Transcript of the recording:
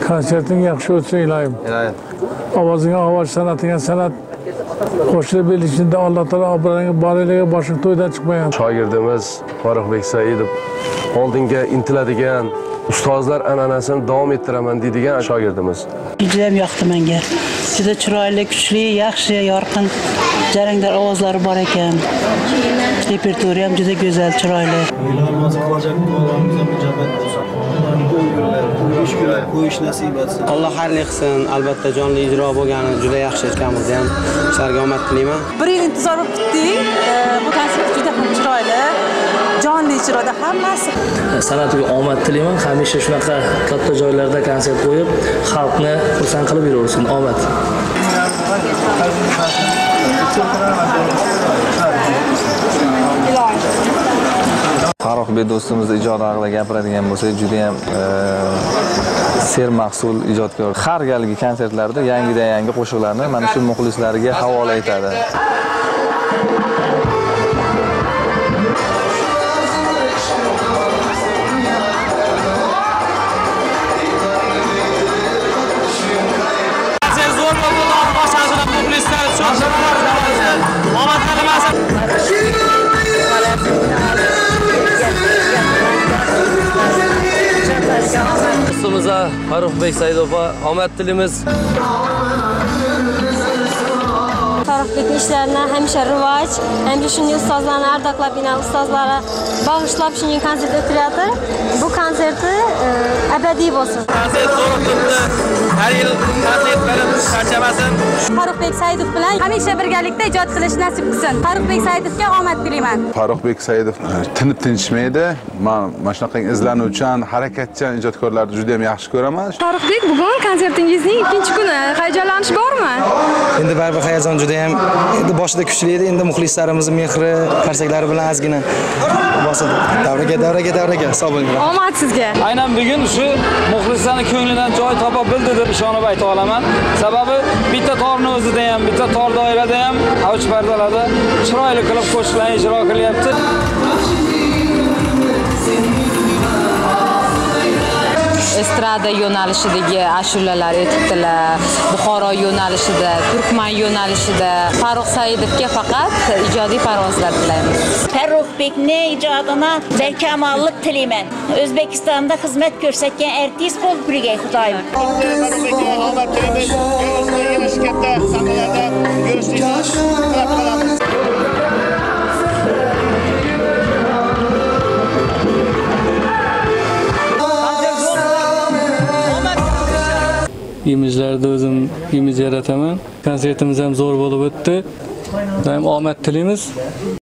Konserting yaxshi o'tsin ilohim. Ovozingga ovoz, san'atingga san'at qo'shilib belishida Alloh taolo obro'yingga borilarga boshing to'ydan chiqmagan. Shogirdimiz Farruxbek Saidov oldinga intiladigan, ustozlar an'anasini davom ettiraman deydigan shogirdimiz. Juda ham yoqdi menga. Juda chiroyli, kuchli, yaxshi, yorqin, jarangdor ovozlari bor ekan. Repertuari ham juda go'zal, chiroyli. O'ylarimiz qolajak o'g'limiz ijobat qo'yish nasib etsin. Alloh xayrli qilsin. Albatta jonli ijro bo'lgani juda yaxshi ekanmiz ham. Sizlarga omad tilayman. Bir yil intizor kutdik. Bu konsert juda ham chiroyli. Jonli ijroda hammasi. San'atiga omad tilayman. Hamisha shunaqa katta joylarda konsert qo'yib, xalqni xursand qilib yuraversin. Omad. Farruxbek do'stimiz ijod haqida gapiradigan bo'lsak, juda ham sermahsul ijodkor. Har galgi konsertlarda yangidan yangi qo'shiqlarni mana shu muxlislariga havola etadi. Dostumuza Farruxbek Saidov'a omad tilaymiz. Farruxbekning ishlarini hamisha rivoj, hamisha shunday ustozlarni ardoqlab, ustozlarga bag'ishlab shunday konsert o'tiryapti. Bu konserti abadiy bo'lsin. Konsert zo'r o'tdi. Har yil konsertlarimiz charchamasin. Farruxbek Saidov bilan hamisha birgalikda ijod qilish nasib qilsin. Farruxbek Saidovga omad tilayman. Farruxbek Saidov tinib tinchmaydi. Men shunaqa izlanuvchan, harakatchan ijodkorlarni juda ham yaxshi ko'raman. Farruxbek, bugun konsertingizning ikkinchi kuni. Hayajonlanish bormi? Endi baribir hayajon juda ham endi boshida kuchli edi, endi muxlislarimiz mehri, qarsaklari bilan ozgina bosadi. Davraga sog' bo'ling. Omad sizga. Aynan bugun shu muxlislarning ko'nglidan joy topa bildi deb ishonib ayta olaman. Sababi bitta torni o'zida ham, bitta tor doirada ham avj pardalarda chiroyli qilib qo'shiqlarni ijro qilyapti. Estrada yo'nalishidagi ashulalar aytibdilar. Buxoro yo'nalishida, Turkman yo'nalishida Farruh Saidovga faqat ijodiy parvozlar tilaymiz. Farruxbekning ijodini barkamollik tilayman. O'zbekistonda xizmat ko'rsatgan artist bo'lib yurgay Xudoyim. Farruxbekga omad tilaymiz. Yo'lingizda katta sahnalarda ko'rishingizni tilab qolamiz. Imijlarda o'zim imij yarataman. Konsertimiz ham zo'r bo'lib o'tdi. Doim omad tilaymiz.